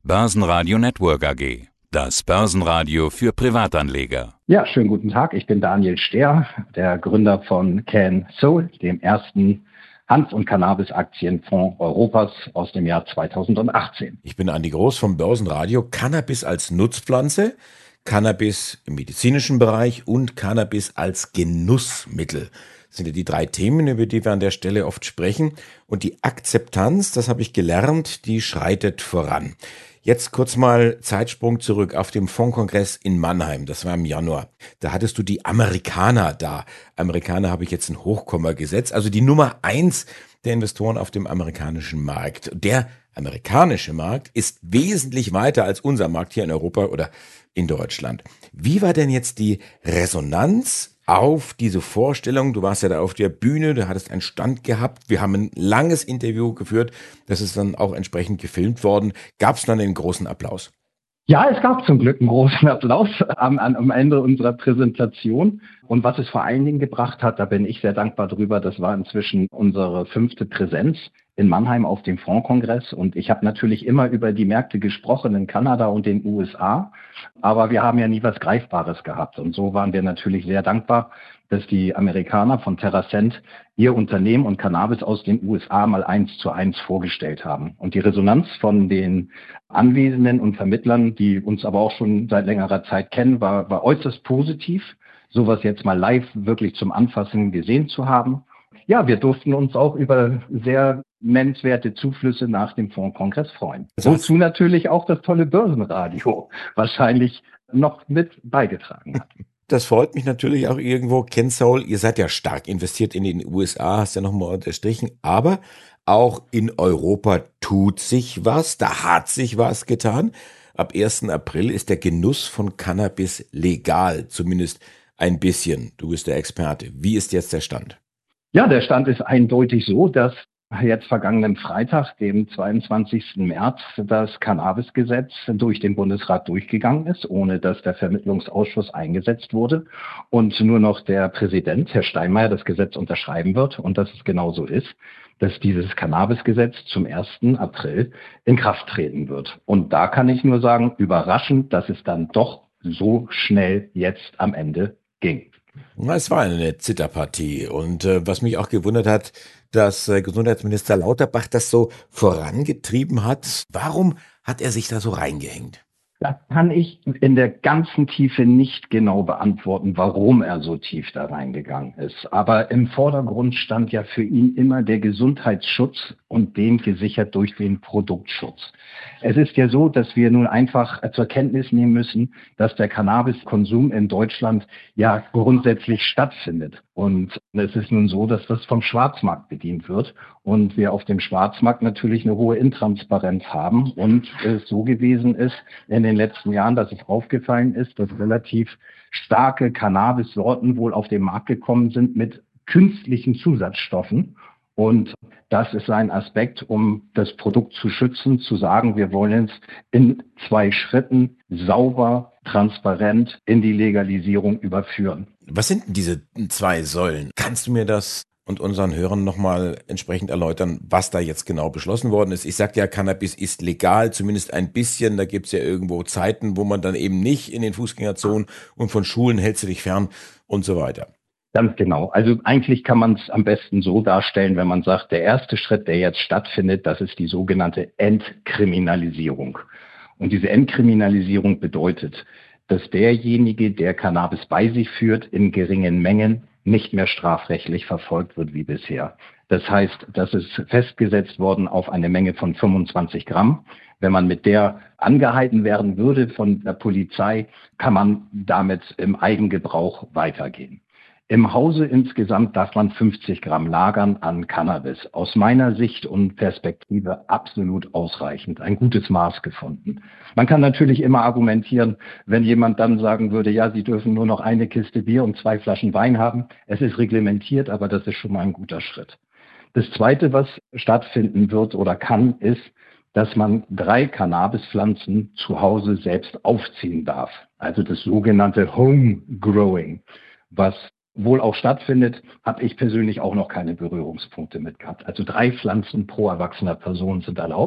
Börsenradio Network AG. Das Börsenradio für Privatanleger. Ja, schönen guten Tag. Ich bin Daniel Stehr, der Gründer von CanSol, dem ersten Hanf- und Cannabis-Aktienfonds Europas aus dem Jahr 2018. Ich bin Andi Groß vom Börsenradio. Cannabis als Nutzpflanze, Cannabis im medizinischen Bereich und Cannabis als Genussmittel. Das sind ja die drei Themen, über die wir an der Stelle oft sprechen. Und die Akzeptanz, das habe ich gelernt, die schreitet voran. Jetzt kurz mal Zeitsprung zurück auf dem Fondskongress in Mannheim. Das war im Januar. Da hattest du die Amerikaner da. Amerikaner habe ich jetzt ein Hochkomma gesetzt. Also die Nummer 1 der Investoren auf dem amerikanischen Markt. Der amerikanische Markt ist wesentlich weiter als unser Markt hier in Europa oder in Deutschland. Wie war denn jetzt die Resonanz auf diese Vorstellung? Du warst ja da auf der Bühne, du hattest einen Stand gehabt. Wir haben ein langes Interview geführt. Das ist dann auch entsprechend gefilmt worden. Gab es dann einen großen Applaus? Ja, es gab zum Glück einen großen Applaus am Ende unserer Präsentation. Und was es vor allen Dingen gebracht hat, da bin ich sehr dankbar drüber, das war inzwischen unsere 5. Präsenz in Mannheim auf dem Fondskongress. Und ich habe natürlich immer über die Märkte gesprochen in Kanada und den USA. Aber wir haben ja nie was Greifbares gehabt. Und so waren wir natürlich sehr dankbar, dass die Amerikaner von TerraScent ihr Unternehmen und Cannabis aus den USA mal 1:1 vorgestellt haben. Und die Resonanz von den Anwesenden und Vermittlern, die uns aber auch schon seit längerer Zeit kennen, war äußerst positiv, sowas jetzt mal live wirklich zum Anfassen gesehen zu haben. Ja, wir durften uns auch über sehr nennenswerte Zuflüsse nach dem Fondskongress freuen. Wozu natürlich auch das tolle Börsenradio wahrscheinlich noch mit beigetragen hat. Das freut mich natürlich auch irgendwo. CanSol, ihr seid ja stark investiert in den USA, hast ja nochmal unterstrichen, aber auch in Europa tut sich was, da hat sich was getan. Ab 1. April ist der Genuss von Cannabis legal, zumindest ein bisschen. Du bist der Experte. Wie ist jetzt der Stand? Ja, der Stand ist eindeutig so, dass jetzt vergangenen Freitag, dem 22. März, das Cannabisgesetz durch den Bundesrat durchgegangen ist, ohne dass der Vermittlungsausschuss eingesetzt wurde und nur noch der Präsident, Herr Steinmeier, das Gesetz unterschreiben wird und dass es genauso ist, dass dieses Cannabisgesetz zum 1. April in Kraft treten wird. Und da kann ich nur sagen, überraschend, dass es dann doch so schnell jetzt am Ende ging. Es war eine Zitterpartie und was mich auch gewundert hat, dass Gesundheitsminister Lauterbach das so vorangetrieben hat. Warum hat er sich da so reingehängt? Das kann ich in der ganzen Tiefe nicht genau beantworten, warum er so tief da reingegangen ist. Aber im Vordergrund stand ja für ihn immer der Gesundheitsschutz und den gesichert durch den Produktschutz. Es ist ja so, dass wir nun einfach zur Kenntnis nehmen müssen, dass der Cannabiskonsum in Deutschland ja grundsätzlich stattfindet. Und es ist nun so, dass das vom Schwarzmarkt bedient wird und wir auf dem Schwarzmarkt natürlich eine hohe Intransparenz haben und es so gewesen ist in den letzten Jahren, dass es aufgefallen ist, dass relativ starke Cannabis-Sorten wohl auf den Markt gekommen sind mit künstlichen Zusatzstoffen. Und das ist ein Aspekt, um das Produkt zu schützen, zu sagen, wir wollen es in 2 Schritten sauber, transparent in die Legalisierung überführen. Was sind denn diese 2 Säulen? Kannst du mir das und unseren Hörern nochmal entsprechend erläutern, was da jetzt genau beschlossen worden ist? Ich sag ja, Cannabis ist legal, zumindest ein bisschen. Da gibt's ja irgendwo Zeiten, wo man dann eben nicht in den Fußgängerzonen und von Schulen hältst du dich fern und so weiter. Ganz genau. Also eigentlich kann man es am besten so darstellen, wenn man sagt, der erste Schritt, der jetzt stattfindet, das ist die sogenannte Entkriminalisierung. Und diese Entkriminalisierung bedeutet, dass derjenige, der Cannabis bei sich führt, in geringen Mengen nicht mehr strafrechtlich verfolgt wird wie bisher. Das heißt, das ist festgesetzt worden auf eine Menge von 25 Gramm. Wenn man mit der angehalten werden würde von der Polizei, kann man damit im Eigengebrauch weitergehen. Im Hause insgesamt darf man 50 Gramm lagern an Cannabis. Aus meiner Sicht und Perspektive absolut ausreichend. Ein gutes Maß gefunden. Man kann natürlich immer argumentieren, wenn jemand dann sagen würde, ja, Sie dürfen nur noch eine Kiste Bier und 2 Flaschen Wein haben. Es ist reglementiert, aber das ist schon mal ein guter Schritt. Das Zweite, was stattfinden wird oder kann, ist, dass man 3 Cannabispflanzen zu Hause selbst aufziehen darf. Also das sogenannte Home Growing, was wohl auch stattfindet, habe ich persönlich auch noch keine Berührungspunkte mit gehabt. Also 3 Pflanzen pro erwachsener Person sind erlaubt.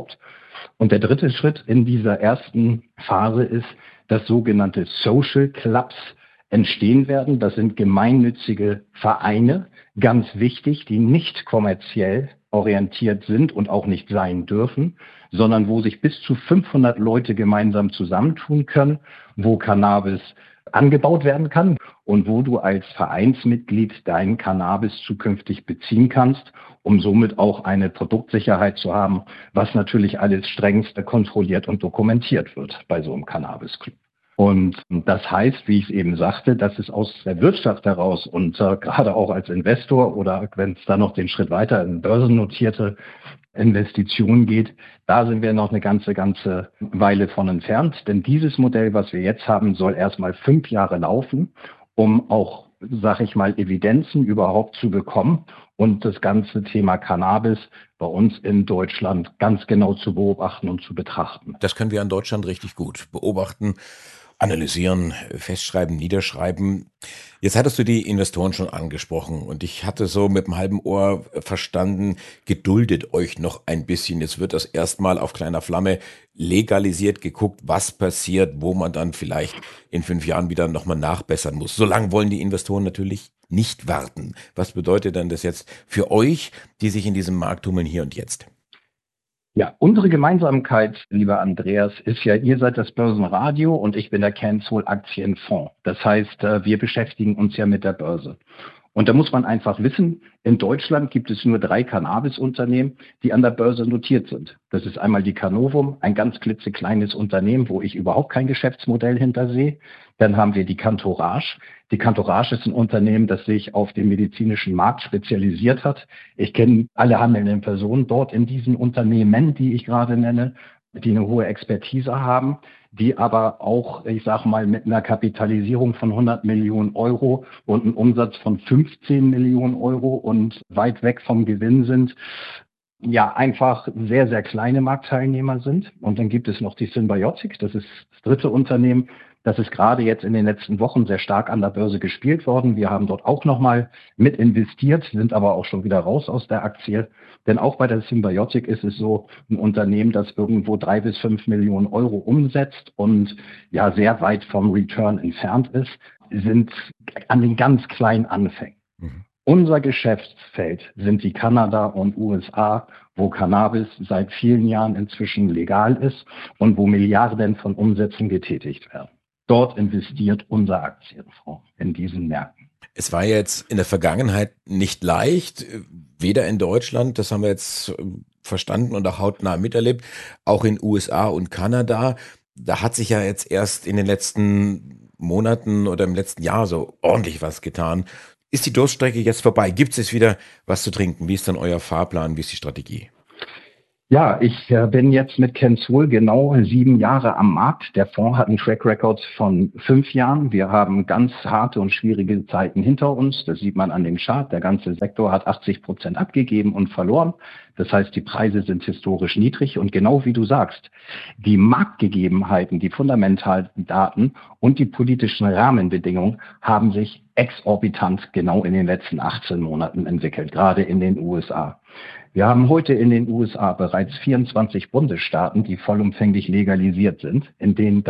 Und der dritte Schritt in dieser ersten Phase ist, dass sogenannte Social Clubs entstehen werden. Das sind gemeinnützige Vereine, ganz wichtig, die nicht kommerziell orientiert sind und auch nicht sein dürfen, sondern wo sich bis zu 500 Leute gemeinsam zusammentun können, wo Cannabis angebaut werden kann und wo du als Vereinsmitglied dein Cannabis zukünftig beziehen kannst, um somit auch eine Produktsicherheit zu haben, was natürlich alles strengst kontrolliert und dokumentiert wird bei so einem Cannabis-Club. Und das heißt, wie ich es eben sagte, dass es aus der Wirtschaft heraus und gerade auch als Investor oder wenn es dann noch den Schritt weiter in börsennotierte Investitionen geht, da sind wir noch eine ganze Weile von entfernt. Denn dieses Modell, was wir jetzt haben, soll erstmal 5 Jahre laufen, um auch, sag ich mal, Evidenzen überhaupt zu bekommen und das ganze Thema Cannabis bei uns in Deutschland ganz genau zu beobachten und zu betrachten. Das können wir in Deutschland richtig gut beobachten, analysieren, festschreiben, niederschreiben. Jetzt hattest du die Investoren schon angesprochen und ich hatte so mit dem halben Ohr verstanden, geduldet euch noch ein bisschen. Jetzt wird das erstmal auf kleiner Flamme legalisiert, geguckt, was passiert, wo man dann vielleicht in 5 Jahren wieder nochmal nachbessern muss. So lange wollen die Investoren natürlich nicht warten. Was bedeutet denn das jetzt für euch, die sich in diesem Markt tummeln, hier und jetzt? Ja, unsere Gemeinsamkeit, lieber Andreas, ist ja, ihr seid das Börsenradio und ich bin der CanSol Aktienfonds. Das heißt, wir beschäftigen uns ja mit der Börse. Und da muss man einfach wissen, in Deutschland gibt es nur 3 Cannabis-Unternehmen, die an der Börse notiert sind. Das ist einmal die Canovum, ein ganz klitzekleines Unternehmen, wo ich überhaupt kein Geschäftsmodell hintersehe. Dann haben wir die Cantourage. Die Cantourage ist ein Unternehmen, das sich auf den medizinischen Markt spezialisiert hat. Ich kenne alle handelnden Personen dort in diesen Unternehmen, die ich gerade nenne, die eine hohe Expertise haben, die aber auch, ich sage mal, mit einer Kapitalisierung von 100 Millionen Euro und einem Umsatz von 15 Millionen Euro und weit weg vom Gewinn sind, ja einfach sehr, sehr kleine Marktteilnehmer sind. Und dann gibt es noch die Symbiotic, das ist das dritte Unternehmen. Das ist gerade jetzt in den letzten Wochen sehr stark an der Börse gespielt worden. Wir haben dort auch nochmal mit investiert, sind aber auch schon wieder raus aus der Aktie. Denn auch bei der Symbiotic ist es so ein Unternehmen, das irgendwo 3 bis 5 Millionen Euro umsetzt und ja sehr weit vom Return entfernt ist, sind an den ganz kleinen Anfängen. Unser Geschäftsfeld sind die Kanada und USA, wo Cannabis seit vielen Jahren inzwischen legal ist und wo Milliarden von Umsätzen getätigt werden. Dort investiert unser Aktienfonds in diesen Märkten. Es war jetzt in der Vergangenheit nicht leicht, weder in Deutschland, das haben wir jetzt verstanden und auch hautnah miterlebt, auch in USA und Kanada. Da hat sich ja jetzt erst in den letzten Monaten oder im letzten Jahr so ordentlich was getan. Ist die Durststrecke jetzt vorbei? Gibt es jetzt wieder was zu trinken? Wie ist dann euer Fahrplan? Wie ist die Strategie? Ja, ich bin jetzt mit CanSol genau 7 Jahre am Markt. Der Fonds hat einen Track Record von 5 Jahren. Wir haben ganz harte und schwierige Zeiten hinter uns. Das sieht man an dem Chart. Der ganze Sektor hat 80% abgegeben und verloren. Das heißt, die Preise sind historisch niedrig. Und genau wie du sagst, die Marktgegebenheiten, die fundamentalen Daten und die politischen Rahmenbedingungen haben sich exorbitant genau in den letzten 18 Monaten entwickelt, gerade in den USA. Wir haben heute in den USA bereits 24 Bundesstaaten, die vollumfänglich legalisiert sind, in denen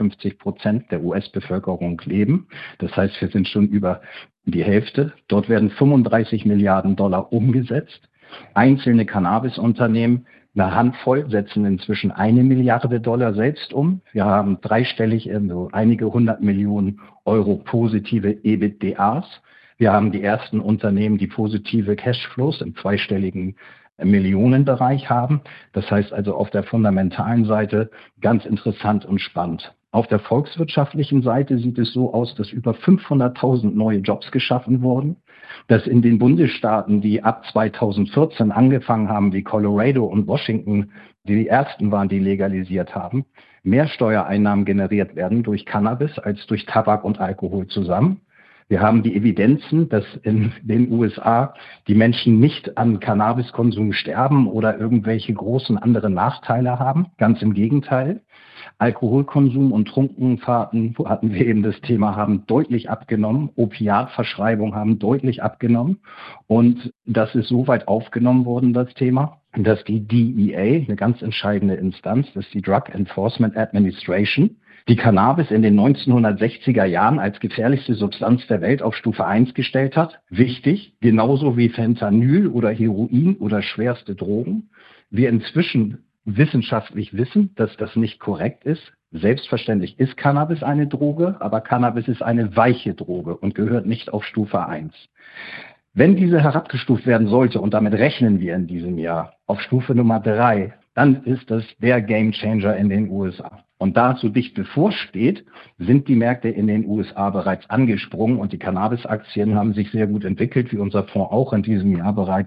53% der US-Bevölkerung leben. Das heißt, wir sind schon über die Hälfte. Dort werden 35 Milliarden Dollar umgesetzt. Einzelne Cannabis-Unternehmen, eine Handvoll, setzen inzwischen 1 Milliarde Dollar selbst um. Wir haben dreistellig, also einige 100 Millionen Euro positive EBITDAs. Wir haben die ersten Unternehmen, die positive Cashflows im zweistelligen Millionenbereich haben. Das heißt also auf der fundamentalen Seite ganz interessant und spannend. Auf der volkswirtschaftlichen Seite sieht es so aus, dass über 500.000 neue Jobs geschaffen wurden, dass in den Bundesstaaten, die ab 2014 angefangen haben, wie Colorado und Washington, die ersten waren, die legalisiert haben, mehr Steuereinnahmen generiert werden durch Cannabis als durch Tabak und Alkohol zusammen. Wir haben die Evidenzen, dass in den USA die Menschen nicht an Cannabiskonsum sterben oder irgendwelche großen anderen Nachteile haben. Ganz im Gegenteil. Alkoholkonsum und Trunkenfahrten, hatten wir eben das Thema, haben deutlich abgenommen. Opiatverschreibungen haben deutlich abgenommen. Und das ist so weit aufgenommen worden, das Thema, dass die DEA, eine ganz entscheidende Instanz, das ist die Drug Enforcement Administration, die Cannabis in den 1960er Jahren als gefährlichste Substanz der Welt auf Stufe 1 gestellt hat. Wichtig, genauso wie Fentanyl oder Heroin oder schwerste Drogen. Wir inzwischen wissenschaftlich wissen, dass das nicht korrekt ist. Selbstverständlich ist Cannabis eine Droge, aber Cannabis ist eine weiche Droge und gehört nicht auf Stufe 1. Wenn diese herabgestuft werden sollte, und damit rechnen wir in diesem Jahr, auf Stufe Nummer 3, dann ist das der Gamechanger in den USA. Und da es so dicht bevorsteht, sind die Märkte in den USA bereits angesprungen und die Cannabis-Aktien haben sich sehr gut entwickelt, wie unser Fonds auch in diesem Jahr bereits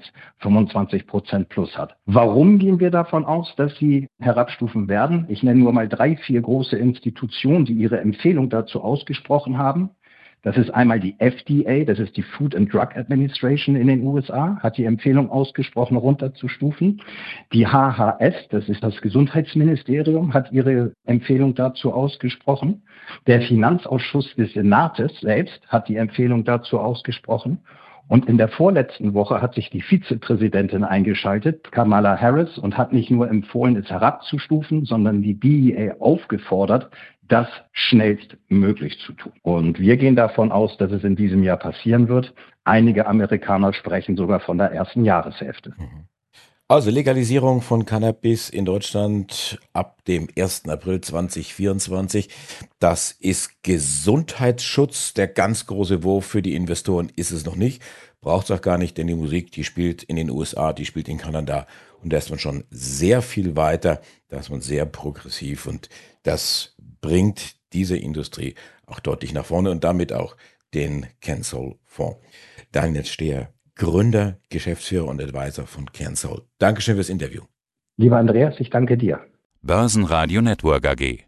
25% plus hat. Warum gehen wir davon aus, dass sie herabstufen werden? Ich nenne nur mal 3, 4 große Institutionen, die ihre Empfehlung dazu ausgesprochen haben. Das ist einmal die FDA, das ist die Food and Drug Administration in den USA, hat die Empfehlung ausgesprochen, runterzustufen. Die HHS, das ist das Gesundheitsministerium, hat ihre Empfehlung dazu ausgesprochen. Der Finanzausschuss des Senates selbst hat die Empfehlung dazu ausgesprochen. Und in der vorletzten Woche hat sich die Vizepräsidentin eingeschaltet, Kamala Harris, und hat nicht nur empfohlen, es herabzustufen, sondern die DEA aufgefordert, das schnellstmöglich zu tun. Und wir gehen davon aus, dass es in diesem Jahr passieren wird. Einige Amerikaner sprechen sogar von der ersten Jahreshälfte. Also Legalisierung von Cannabis in Deutschland ab dem 1. April 2024. Das ist Gesundheitsschutz. Der ganz große Wurf für die Investoren ist es noch nicht. Braucht es auch gar nicht, denn die Musik, die spielt in den USA, die spielt in Kanada. Und da ist man schon sehr viel weiter. Da ist man sehr progressiv und das bringt diese Industrie auch deutlich nach vorne und damit auch den CanSol-Fonds. Daniel Steher, Gründer, Geschäftsführer und Advisor von CanSol. Dankeschön fürs Interview. Lieber Andreas, ich danke dir. Börsenradio Network AG.